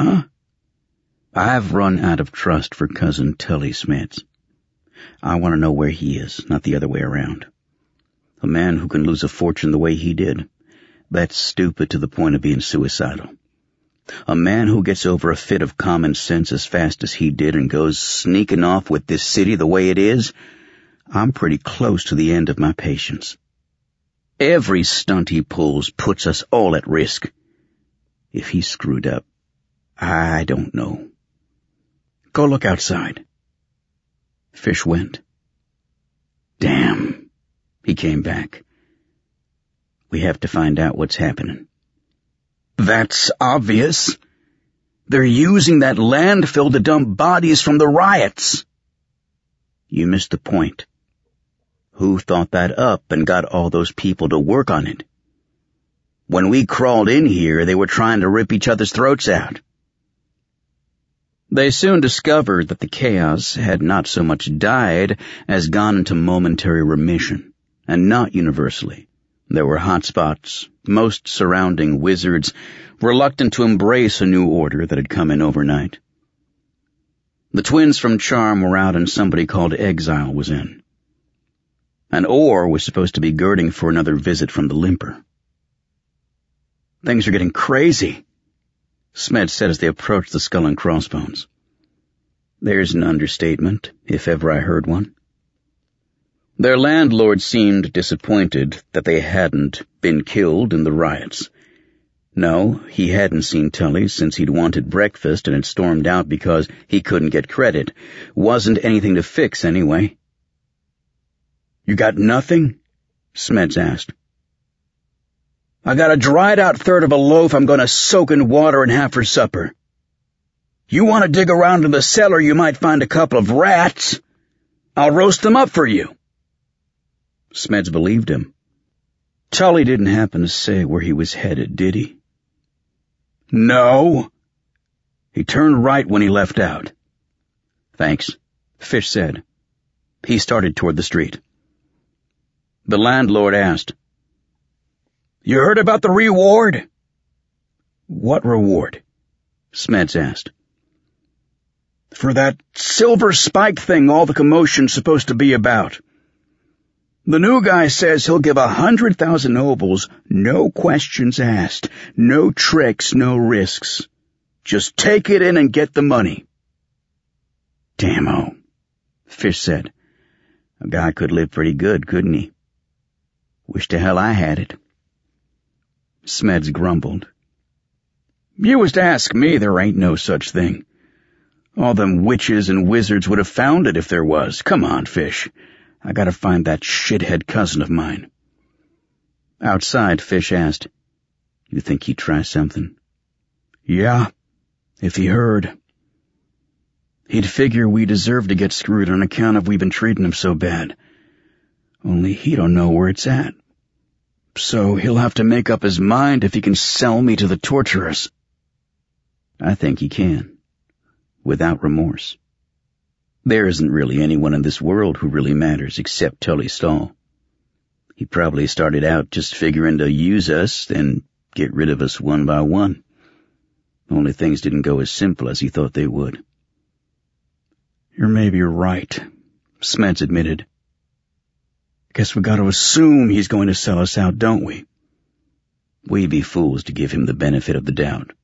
Huh? I've run out of trust for Cousin Tully Smeds. I want to know where he is, not the other way around. A man who can lose a fortune the way he did, that's stupid to the point of being suicidal. A man who gets over a fit of common sense as fast as he did and goes sneaking off with this city the way it is, I'm pretty close to the end of my patience. Every stunt he pulls puts us all at risk. If he's screwed up, I don't know. Go look outside. Fish went. Damn, he came back. We have to find out what's happening. That's obvious. They're using that landfill to dump bodies from the riots. You missed the point. Who thought that up and got all those people to work on it? When we crawled in here, they were trying to rip each other's throats out. They soon discovered that the chaos had not so much died as gone into momentary remission, and not universally. There were hot spots, most surrounding wizards, reluctant to embrace a new order that had come in overnight. The twins from Charm were out and somebody called Exile was in. An Orr was supposed to be girding for another visit from the Limper. Things are getting crazy, Smed said as they approached the Skull and Crossbones. There's an understatement, if ever I heard one. Their landlord seemed disappointed that they hadn't been killed in the riots. No, he hadn't seen Tully since he'd wanted breakfast and had stormed out because he couldn't get credit. Wasn't anything to fix anyway. You got nothing? Smeds asked. I got a dried-out third of a loaf I'm going to soak in water and have for supper. You want to dig around in the cellar, you might find a couple of rats. I'll roast them up for you. Smeds believed him. Tully didn't happen to say where he was headed, did he? No. He turned right when he left out. Thanks, Fish said. He started toward the street. The landlord asked, You heard about the reward? What reward? Smeds asked. For that silver spike thing all the commotion's supposed to be about. The new guy says he'll give 100,000 nobles, no questions asked, no tricks, no risks. Just take it in and get the money. Damn-o, Fish said. A guy could live pretty good, couldn't he? Wish to hell I had it. Smeds grumbled. You was to ask me, there ain't no such thing. All them witches and wizards would have found it if there was. Come on, Fish. I gotta find that shithead cousin of mine. Outside, Fish asked, You think he'd try something? Yeah, if he heard. He'd figure we deserve to get screwed on account of we've been treating him so bad. Only he don't know where it's at. So he'll have to make up his mind if he can sell me to the torturers. I think he can. Without remorse. There isn't really anyone in this world who really matters except Tully Stahl. He probably started out just figuring to use us, then get rid of us one by one. Only things didn't go as simple as he thought they would. You're maybe right, Smeds admitted. Guess we gotta assume he's going to sell us out, don't we? We'd be fools to give him the benefit of the doubt.